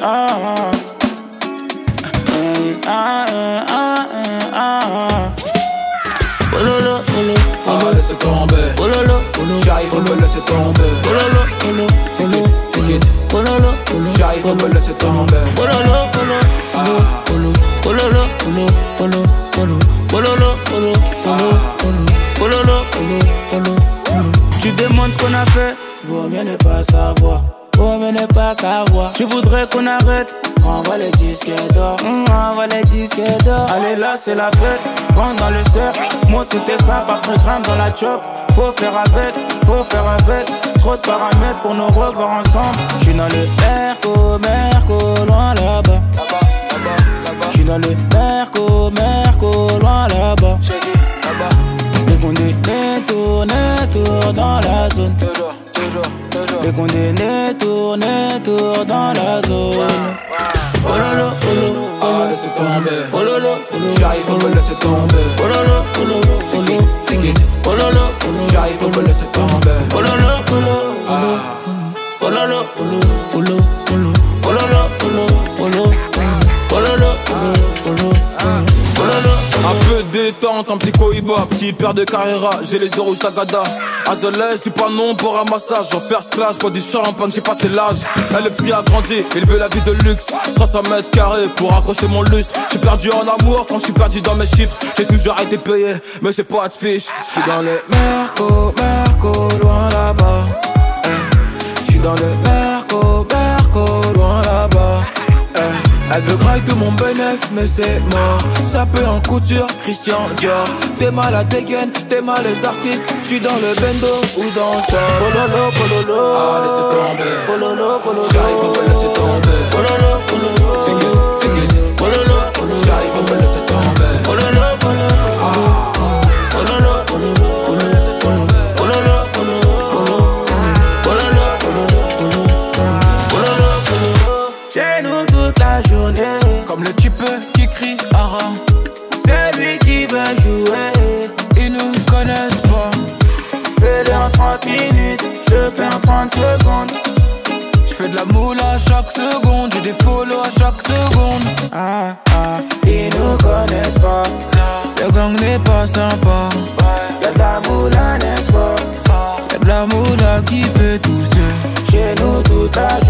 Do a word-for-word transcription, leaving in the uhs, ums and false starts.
ah, ah. Ah, ah, ah, ah, ah. Oh lolo, oh lolo, ah, laisse tomber. Oh lolo, oh lolo, j'arrive, on me laisse tomber. Oh lolo, oh lolo, c'est quitte, c'est quitte. Oh lolo, oh lolo, j'arrive, on me laisse tomber. Oh lolo, oh lolo, oh lolo, oh lolo, oh lolo, oh lolo, oh lolo, oh lolo, oh lolo, oh lolo. Tu demandes ce qu'on a fait, vaut mieux ne pas savoir. Vaut mieux ne pas savoir. Tu voudrais qu'on arrête. Envoie les disques d'or, mmh, envoie les disques d'or. Allez là c'est la fête, rentre dans le cercle. Moi tout est simple, après grimpe dans la chop. Faut faire avec, faut faire avec. Trop de paramètres pour nous revoir ensemble. J'suis dans le Merco, Merco, loin là-bas. J'suis dans le Merco, Merco, loin là-bas. Les condamnés tournent, tournent dans la zone. Les condamnés tournent, tournent dans la zone. Oh lolo, oh lolo, ah, laisse tomber. Oh lolo, oh lolo, j'arrive, on me laisse tomber. Oh lolo, oh lolo, c'est quitte, c'est quitte. Oh lolo, oh lolo, j'arrive, on me laisse tomber. Oh lolo, oh lolo, oh lolo, oh lolo, oh lolo, oh lolo, oh lolo, oh lolo, oh lolo, oh lolo. Un peu de détente, un petit cohiba, petit père de Carrera, j'ai les yeux rouges tagada. Azolé, c'est pas non pour un massage, j'en fais clash, bois du champagne, j'ai passé l'âge. Elle le petit a grandi, il veut la vie de luxe. trois cents mètres carrés pour accrocher mon lustre. J'ai perdu en amour quand je suis perdu dans mes chiffres. J'ai toujours été payé, mais j'ai pas de fiche. J'suis dans le Merco, Merco, loin là-bas. eh. J'suis dans le Merco, Merco, loin là-bas. eh. Elle veut grailler tout mon bénéf, mais c'est mort. Ça peut en couture, Christian Dior. T'es mal à dégaine, t'es mal les artistes. J'suis dans le bendo ou dans le top. Pololo, pololo, ah, laissez tomber. Pololo, pololo, j'arrive, on me laisser tomber. Pololo, pololo, c'est quitte, c'est quitte. Pololo, pololo, j'arrive, on me laisser tomber. Pololo, pololo, pololo, pololo, pololo, pololo, pololo, pololo. Chez nous toute la journée. Comme le type qui crie Ara. C'est lui qui va jouer. Ils nous connaissent pas. Fais-le en trente minutes, je fais en trente secondes. J'fais de la moule à chaque seconde, j'ai des follow à chaque seconde. Ah ah, ils nous connaissent pas. Le gang n'est pas sympa. Y'a de la moula, n'est-ce pas? Y'a de la moula qui fait tousser. Chez nous toute la